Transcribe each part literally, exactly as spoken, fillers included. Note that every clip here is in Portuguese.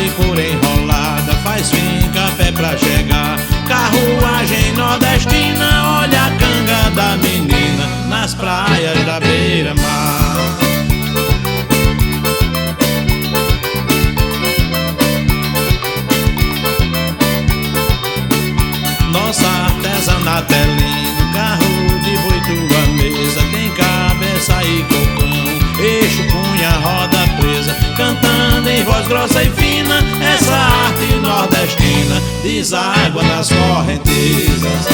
de couro enrolada, faz finca a pé pra chegar. Carruagem nordestina, olha a canga da menina nas praias da beira-mar. Nossa artesanato é lindo, carro de boi tua mesa, tem cabeça e cocão, eixo, cunha, roda presa, cantando em voz grossa e fina, essa arte nordestina deságua nas correntezas.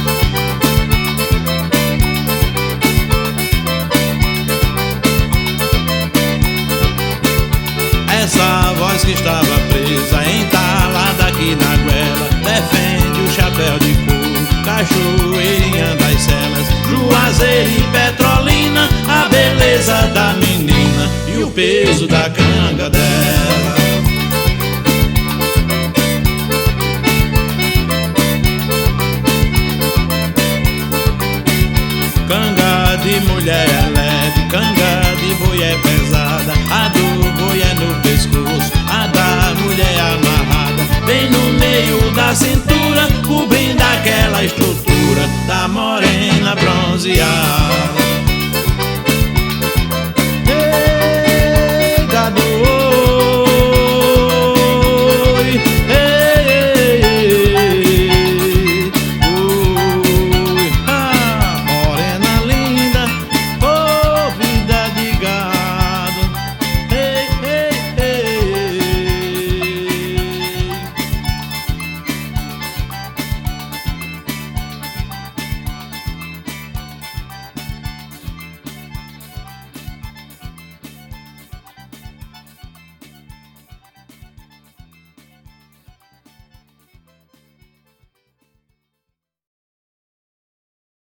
Essa voz que estava presa, entalada aqui na goela, defende o chapéu de couro, cachoeirinha das celas, Juazeiro e Petrolina, a beleza da menina e o peso da cana.